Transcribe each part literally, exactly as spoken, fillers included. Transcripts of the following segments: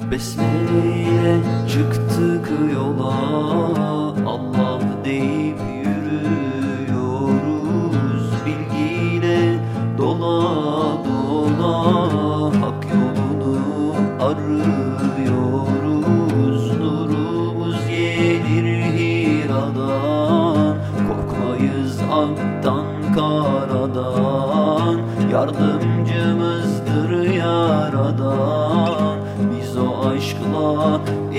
Besmeleyle çıktık yola, Allah deyip yürüyoruz. Bilgiyle dola dola hak yolunu arıyoruz. Nurumuz gelir Hira'dan, korkmayız aktan karadan. Yardımcımızdır Yaradan, biz o aşkla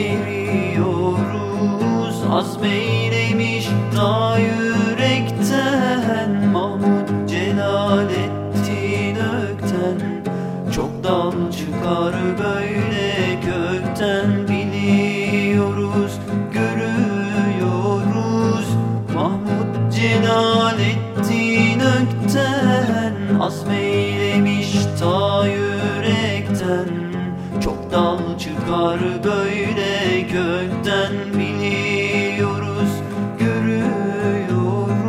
eriyoruz. Azmeylemiş ta yürekten, Mahmud Celalettin Ökten. Çok dal çıkar böyle gökten, biliyoruz, görüyoruz. Mahmud Celalettin Ökten, azmeylemiş ta yürekten. Çok dal çıkar böyle gökten, biliyoruz, görüyoruz.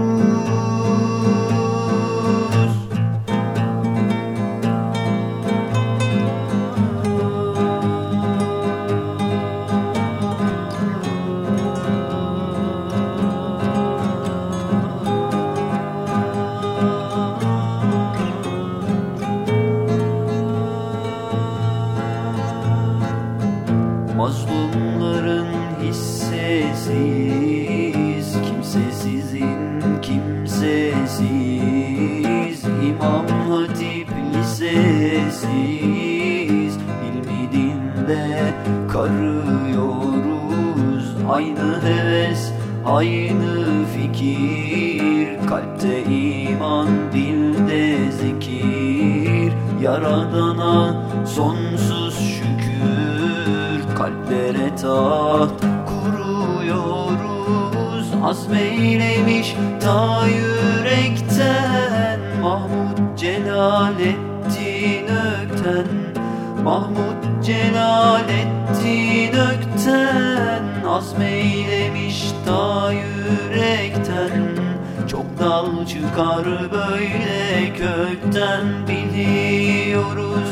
Mazlumların hissesiz, kimsesizin kimsesiz. İmam Hatip lisesiz, ilmi dinde karıyoruz. Aynı heves, aynı fikir, kalpte iman, dilde zikir. Yaradana sonsuz şükür, kalplere taht kuruyoruz. Azmeylemiş ta yürekten, Mahmud Celalettin Ökten. Mahmud Celalettin Ökten, azmeylemiş ta yürekten. Çok dal çıkar böyle kökten, biliyoruz,